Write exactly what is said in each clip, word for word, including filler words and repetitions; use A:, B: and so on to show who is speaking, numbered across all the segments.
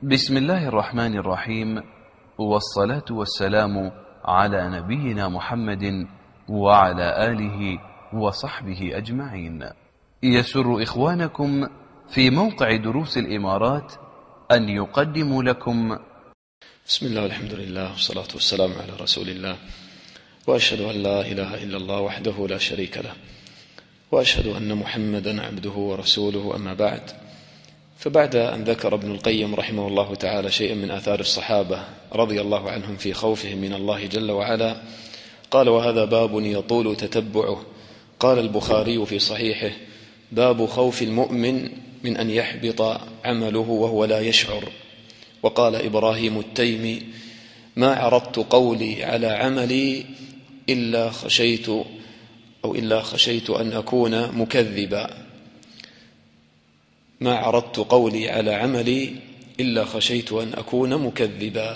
A: بسم الله الرحمن الرحيم، والصلاة والسلام على نبينا محمد وعلى آله وصحبه أجمعين. يسر إخوانكم في موقع دروس الإمارات أن يقدموا لكم
B: بسم الله والحمد لله والصلاة والسلام على رسول الله، وأشهد أن لا إله إلا الله وحده لا شريك له، وأشهد أن محمدا عبده ورسوله. أما بعد، فبعد أن ذكر ابن القيم رحمه الله تعالى شيئا من آثار الصحابة رضي الله عنهم في خوفهم من الله جل وعلا، قال: وهذا باب يطول تتبعه. قال البخاري في صحيحه: باب خوف المؤمن من أن يحبط عمله وهو لا يشعر. وقال إبراهيم التيمي: ما عرضت قولي على عملي إلا خشيت أو إلا خشيت أن أكون مكذبا. ما عرضت قولي على عملي إلا خشيت أن أكون مكذبا.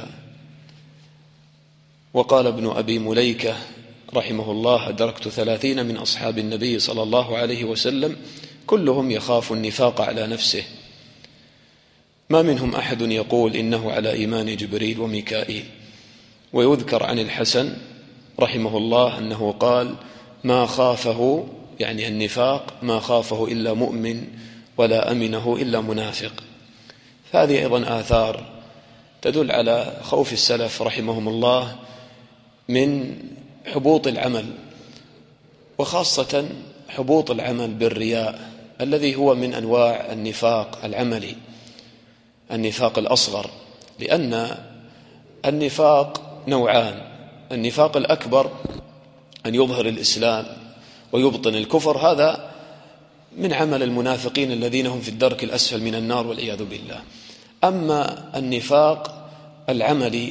B: وقال ابن أبي مليكة رحمه الله: أدركت ثلاثين من أصحاب النبي صلى الله عليه وسلم كلهم يخاف النفاق على نفسه، ما منهم أحد يقول إنه على إيمان جبريل وميكائيل. ويذكر عن الحسن رحمه الله أنه قال: ما خافه، يعني النفاق، ما خافه إلا مؤمن ولا أمنه إلا منافق. فهذه أيضا آثار تدل على خوف السلف رحمهم الله من حبوط العمل، وخاصة حبوط العمل بالرياء الذي هو من أنواع النفاق العملي، النفاق الأصغر. لأن النفاق نوعان: النفاق الأكبر أن يظهر الإسلام ويبطن الكفر، هذا من عمل المنافقين الذين هم في الدرك الأسفل من النار والعياذ بالله. أما النفاق العملي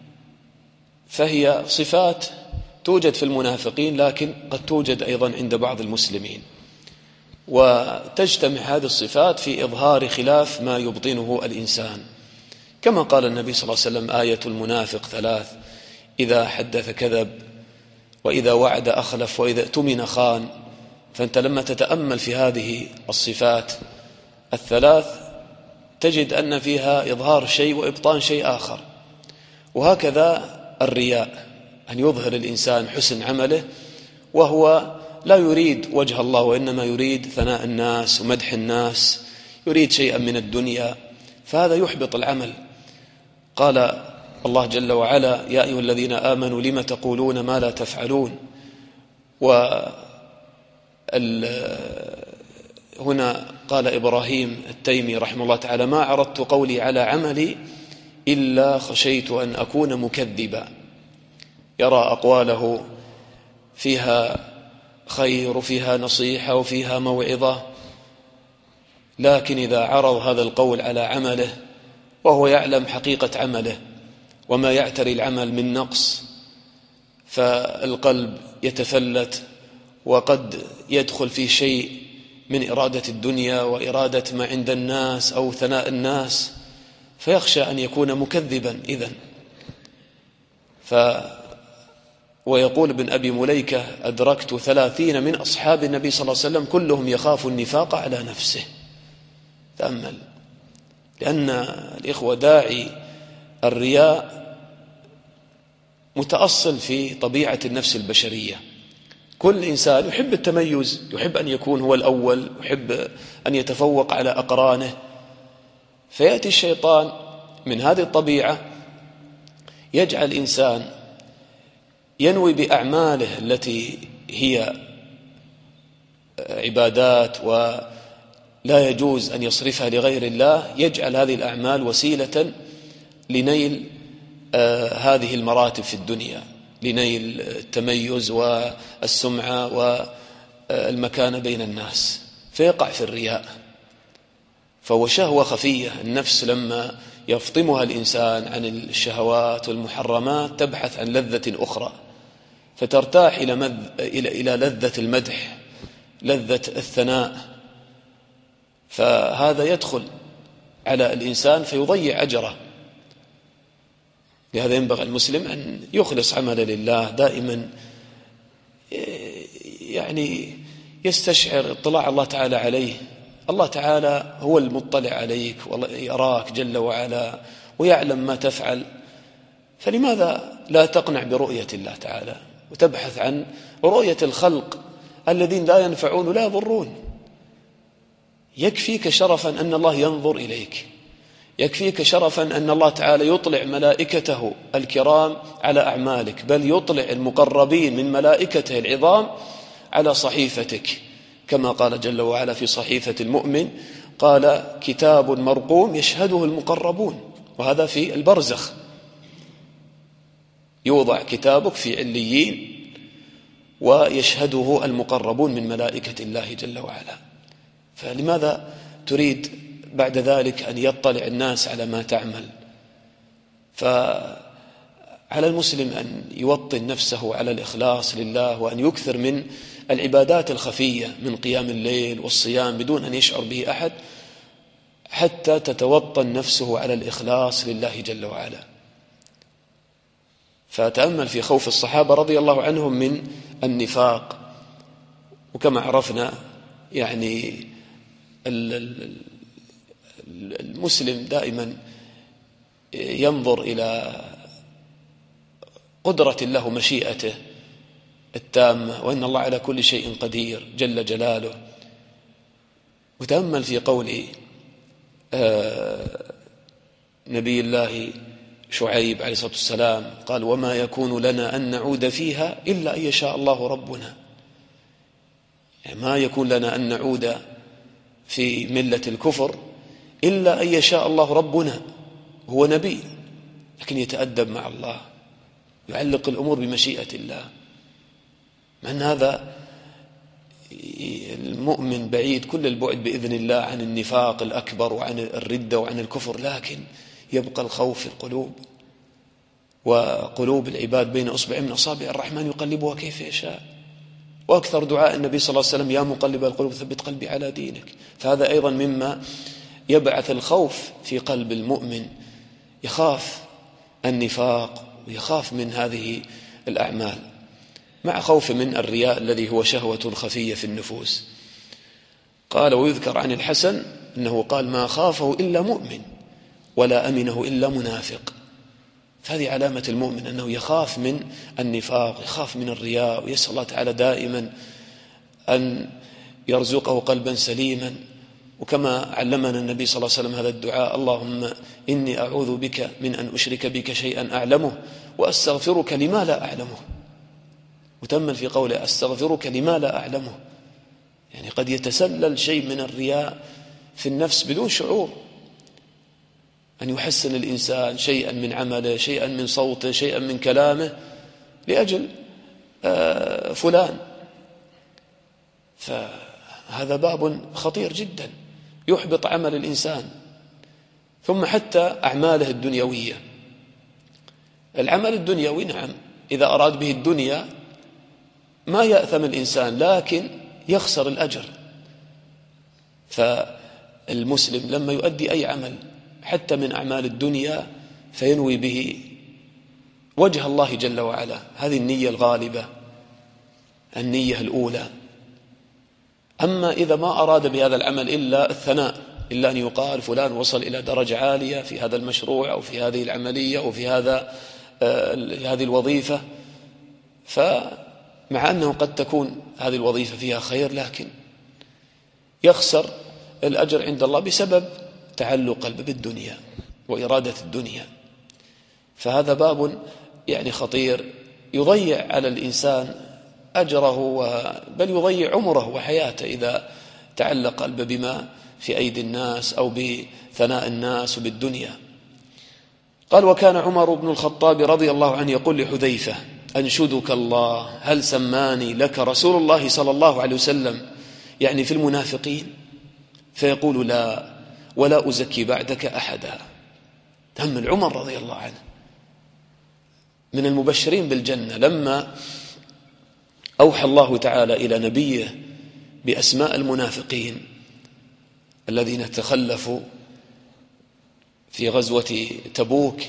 B: فهي صفات توجد في المنافقين، لكن قد توجد أيضا عند بعض المسلمين، وتجتمع هذه الصفات في إظهار خلاف ما يبطنه الإنسان. كما قال النبي صلى الله عليه وسلم: آية المنافق ثلاث: إذا حدث كذب، وإذا وعد أخلف، وإذا اؤتمن خان. فأنت لما تتأمل في هذه الصفات الثلاث تجد أن فيها إظهار شيء وإبطان شيء آخر. وهكذا الرياء، أن يظهر الإنسان حسن عمله وهو لا يريد وجه الله، وإنما يريد ثناء الناس ومدح الناس، يريد شيئا من الدنيا، فهذا يحبط العمل. قال الله جل وعلا: يا أيها الذين آمنوا لم تقولون ما لا تفعلون. وهنا قال إبراهيم التيمي رحمه الله تعالى: ما عرضت قولي على عملي إلا خشيت أن أكون مكذبا. يرى أقواله فيها خير وفيها نصيحة وفيها موعظة، لكن إذا عرض هذا القول على عمله وهو يعلم حقيقة عمله وما يعتري العمل من نقص، فالقلب يتفلت، وقد يدخل في شيء من إرادة الدنيا وإرادة ما عند الناس أو ثناء الناس، فيخشى أن يكون مكذبا إذن. ف ويقول ابن أبي مليكة: أدركت ثلاثين من أصحاب النبي صلى الله عليه وسلم كلهم يخاف النفاق على نفسه. تأمل، لأن الإخوة داعي الرياء متأصل في طبيعة النفس البشرية. كل إنسان يحب التميز، يحب أن يكون هو الأول، يحب أن يتفوق على أقرانه. فيأتي الشيطان من هذه الطبيعة يجعل الإنسان ينوي بأعماله التي هي عبادات ولا يجوز أن يصرفها لغير الله، يجعل هذه الأعمال وسيلة لنيل آه هذه المراتب في الدنيا، لنيل التميز والسمعة والمكانة بين الناس، فيقع في الرياء. فهو شهوة خفية، النفس لما يفطمها الإنسان عن الشهوات والمحرمات تبحث عن لذة أخرى، فترتاح إلى, مذ... إلى... إلى لذة المدح، لذة الثناء، فهذا يدخل على الإنسان فيضيع أجره. لهذا ينبغي المسلم أن يخلص عمله لله دائما، يعني يستشعر اطلاع الله تعالى عليه الله تعالى هو المطلع عليك ويراك جل وعلا ويعلم ما تفعل، فلماذا لا تقنع برؤية الله تعالى وتبحث عن رؤية الخلق الذين لا ينفعون ولا يضرون؟ يكفيك شرفا أن الله ينظر إليك، يكفيك شرفا أن الله تعالى يطلع ملائكته الكرام على أعمالك، بل يطلع المقربين من ملائكته العظام على صحيفتك، كما قال جل وعلا في صحيفة المؤمن، قال كتاب مرقوم يشهده المقربون، وهذا في البرزخ، يوضع كتابك في عليين ويشهده المقربون من ملائكة الله جل وعلا. فلماذا تريد بعد ذلك أن يطلع الناس على ما تعمل؟ فعلى المسلم أن يوطن نفسه على الإخلاص لله، وأن يكثر من العبادات الخفية من قيام الليل والصيام بدون أن يشعر به أحد، حتى تتوطن نفسه على الإخلاص لله جل وعلا. فتأمل في خوف الصحابة رضي الله عنهم من النفاق. وكما عرفنا يعني المسلم دائما ينظر إلى قدرة الله مشيئته التامة، وإن الله على كل شيء قدير جل جلاله. وتأمل في قول نبي الله شعيب عليه الصلاة والسلام، قال وما يكون لنا أن نعود فيها إلا أن يشاء الله ربنا. يعني ما يكون لنا أن نعود في ملة الكفر إلا أن يشاء الله ربنا. هو نبي لكن يتأدب مع الله، يعلق الأمور بمشيئة الله. مع أن هذا المؤمن بعيد كل البعد بإذن الله عن النفاق الأكبر وعن الردة وعن الكفر، لكن يبقى الخوف في القلوب، وقلوب العباد بين أصبع من أصابع الرحمن يقلبها كيف يشاء. وأكثر دعاء النبي صلى الله عليه وسلم يا مقلب القلوب ثبت قلبي على دينك. فهذا أيضا مما يبعث الخوف في قلب المؤمن، يخاف النفاق ويخاف من هذه الأعمال، مع خوف من الرياء الذي هو شهوة خفية في النفوس. قال ويذكر عن الحسن أنه قال ما خافه إلا مؤمن ولا أمنه إلا منافق. فهذه علامة المؤمن أنه يخاف من النفاق، يخاف من الرياء، ويسأل الله تعالى دائما أن يرزقه قلبا سليما. وكما علمنا النبي صلى الله عليه وسلم هذا الدعاء اللهم إني أعوذ بك من أن أشرك بك شيئا أعلمه وأستغفرك لما لا أعلمه. وتمل في قوله أستغفرك لما لا أعلمه، يعني قد يتسلل شيء من الرياء في النفس بدون شعور، أن يحسن الإنسان شيئا من عمله، شيئا من صوته، شيئا من كلامه لأجل فلان. فهذا باب خطير جدا يحبط عمل الإنسان. ثم حتى أعماله الدنيوية، العمل الدنيوي نعم إذا أراد به الدنيا ما يأثم الإنسان، لكن يخسر الأجر. فالمسلم لما يؤدي أي عمل حتى من أعمال الدنيا فينوي به وجه الله جل وعلا، هذه النية الغالبة، النية الأولى. أما إذا ما أراد بهذا العمل إلا الثناء، إلا أن يقال فلان وصل إلى درجة عالية في هذا المشروع أو في هذه العملية أو في هذا هذه الوظيفة، فمع أنه قد تكون هذه الوظيفة فيها خير لكن يخسر الأجر عند الله بسبب تعلق قلبه بالدنيا وإرادة الدنيا. فهذا باب يعني خطير يضيع على الإنسان أجره، بل يضيع عمره وحياته إذا تعلق قلبه بما في أيدي الناس أو بثناء الناس وبالدنيا. قال وكان عمر بن الخطاب رضي الله عنه يقول لحذيفة أنشدك الله هل سماني لك رسول الله صلى الله عليه وسلم، يعني في المنافقين؟ فيقول لا ولا أزكي بعدك أحدا. تأمل عمر رضي الله عنه من المبشرين بالجنة، لما أوحى الله تعالى إلى نبيه بأسماء المنافقين الذين تخلفوا في غزوة تبوك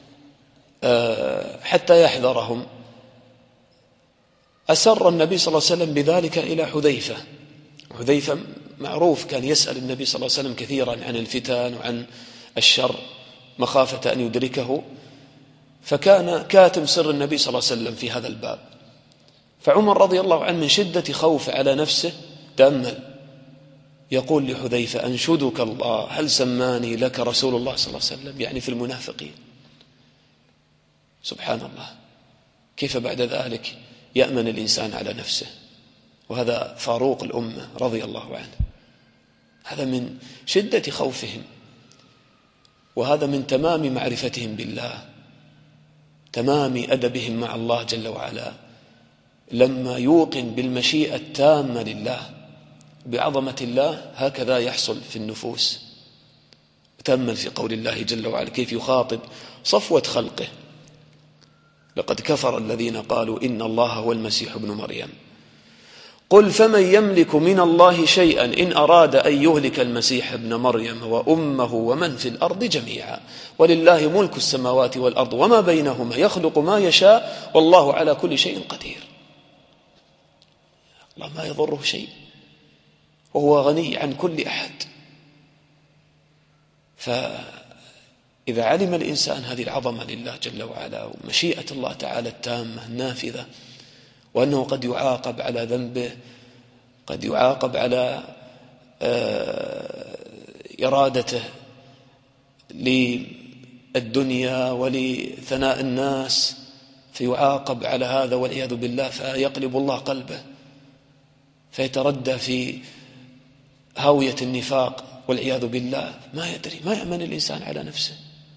B: حتى يحذرهم، أسر النبي صلى الله عليه وسلم بذلك إلى حذيفة. حذيفة معروف كان يسأل النبي صلى الله عليه وسلم كثيرا عن الفتن وعن الشر مخافة أن يدركه، فكان كاتم سر النبي صلى الله عليه وسلم في هذا الباب. فعمر رضي الله عنه من شدة خوف على نفسه تأمل، يقول لحذيفة: أنشدك الله هل سماني لك رسول الله صلى الله عليه وسلم، يعني في المنافقين. سبحان الله، كيف بعد ذلك يأمن الإنسان على نفسه؟ وهذا فاروق الأمة رضي الله عنه، هذا من شدة خوفهم، وهذا من تمام معرفتهم بالله، تمام أدبهم مع الله جل وعلا، لما يوقن بالمشيئة التامة لله بعظمة الله هكذا يحصل في النفوس. تأمل في قول الله جل وعلا كيف يخاطب صفوة خلقه: لقد كفر الذين قالوا إن الله هو المسيح ابن مريم قل فمن يملك من الله شيئا إن أراد أن يهلك المسيح ابن مريم وأمه ومن في الأرض جميعا ولله ملك السماوات والأرض وما بينهما يخلق ما يشاء والله على كل شيء قدير. الله ما يضره شيء وهو غني عن كل أحد. فإذا علم الإنسان هذه العظمة لله جل وعلا ومشيئة الله تعالى التامة النافذة، وأنه قد يعاقب على ذنبه، قد يعاقب على إرادته للدنيا ولثناء الناس، فيعاقب على هذا والعياذ بالله، فيقلب الله قلبه فيتردى في هاوية النفاق والعياذ بالله. ما يدري، ما يأمن الإنسان على نفسه.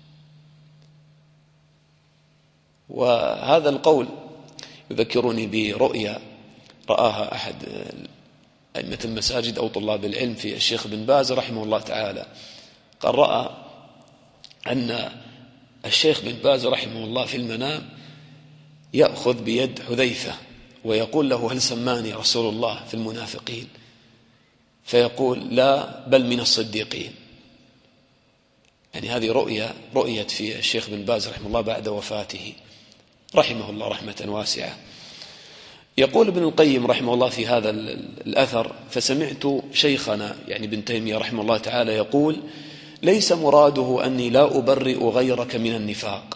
B: وهذا القول يذكرني برؤيا رآها أحد أئمة المساجد أو طلاب العلم في الشيخ بن باز رحمه الله تعالى. قال رأى أن الشيخ بن باز رحمه الله في المنام يأخذ بيد حذيفة ويقول له هل سماني رسول الله في المنافقين؟ فيقول لا بل من الصديقين. يعني هذه رؤيا رؤيت في الشيخ بن باز رحمه الله بعد وفاته رحمه الله رحمة واسعة. يقول ابن القيم رحمه الله في هذا الأثر: فسمعت شيخنا يعني ابن تيمية رحمه الله تعالى يقول: ليس مراده أني لا أبرئ غيرك من النفاق،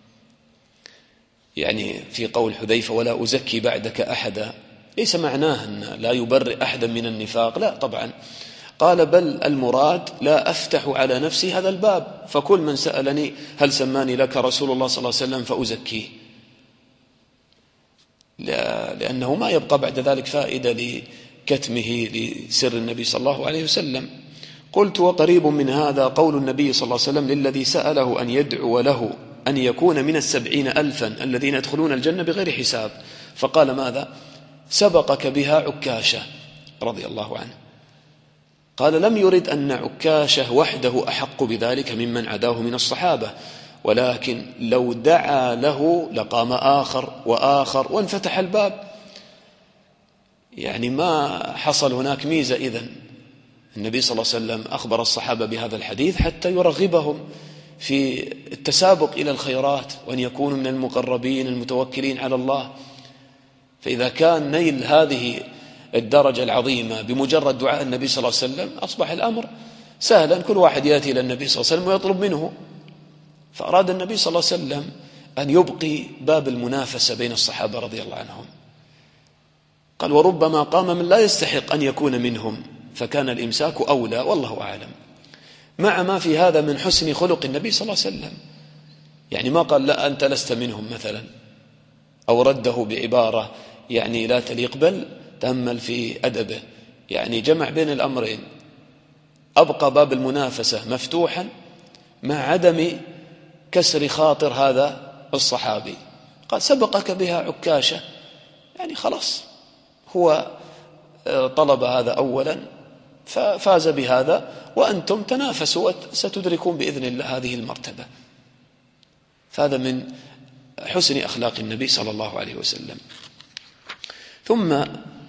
B: يعني في قول حذيفة ولا أزكي بعدك أحدا، ليس معناه أن لا يبرئ أحدا من النفاق، لا طبعا. قال بل المراد لا أفتح على نفسي هذا الباب، فكل من سألني هل سماني لك رسول الله صلى الله عليه وسلم فأزكيه، لأنه ما يبقى بعد ذلك فائدة لكتمه لسر النبي صلى الله عليه وسلم. قلت وقريب من هذا قول النبي صلى الله عليه وسلم للذي سأله أن يدعو له أن يكون من السبعين ألفا الذين يدخلون الجنة بغير حساب، فقال ماذا؟ سبقك بها عكاشة رضي الله عنه. قال لم يرد أن عكاشة وحده أحق بذلك ممن عداه من الصحابة، ولكن لو دعا له لقام آخر وآخر وانفتح الباب. يعني ما حصل هناك ميزة إذن. النبي صلى الله عليه وسلم أخبر الصحابة بهذا الحديث حتى يرغبهم في التسابق إلى الخيرات وأن يكونوا من المقربين المتوكلين على الله. فإذا كان نيل هذه الدرجة العظيمة بمجرد دعاء النبي صلى الله عليه وسلم أصبح الأمر سهلا، كل واحد يأتي إلى النبي صلى الله عليه وسلم ويطلب منه. فأراد النبي صلى الله عليه وسلم أن يبقي باب المنافسة بين الصحابة رضي الله عنهم. قال وربما قام من لا يستحق أن يكون منهم، فكان الإمساك أولى والله أعلم، مع ما في هذا من حسن خلق النبي صلى الله عليه وسلم. يعني ما قال لا أنت لست منهم مثلا، أو رده بعبارة يعني لا تليق، بل تأمل في أدبه، يعني جمع بين الأمرين، أبقى باب المنافسة مفتوحا مع عدم كسر خاطر هذا الصحابي. قال سبقك بها عكاشة، يعني خلاص هو طلب هذا أولا ففاز بهذا، وأنتم تنافسوا وستدركون بإذن الله هذه المرتبة. فهذا من حسن أخلاق النبي صلى الله عليه وسلم. ثم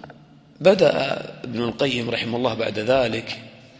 B: بدأ ابن القيم رحمه الله بعد ذلك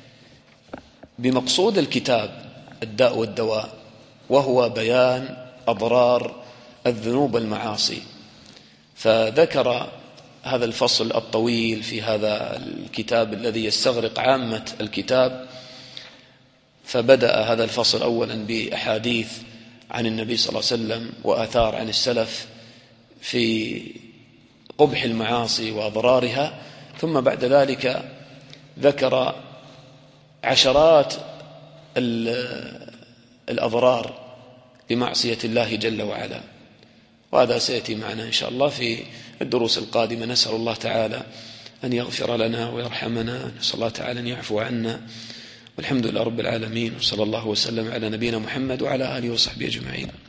B: بمقصود الكتاب الداء والدواء، وهو بيان أضرار الذنوب والمعاصي. فذكر هذا الفصل الطويل في هذا الكتاب الذي يستغرق عامة الكتاب. فبدأ هذا الفصل أولا بأحاديث عن النبي صلى الله عليه وسلم وآثار عن السلف في قبح المعاصي وأضرارها، ثم بعد ذلك ذكر عشرات الأضرار لمعصية الله جل وعلا، وهذا سيأتي معنا إن شاء الله في الدروس القادمة. نسأل الله تعالى أن يغفر لنا ويرحمنا، نسأل الله تعالى أن يعفو عنا، والحمد لله رب العالمين، وصلى الله وسلم على نبينا محمد وعلى آله وصحبه أجمعين.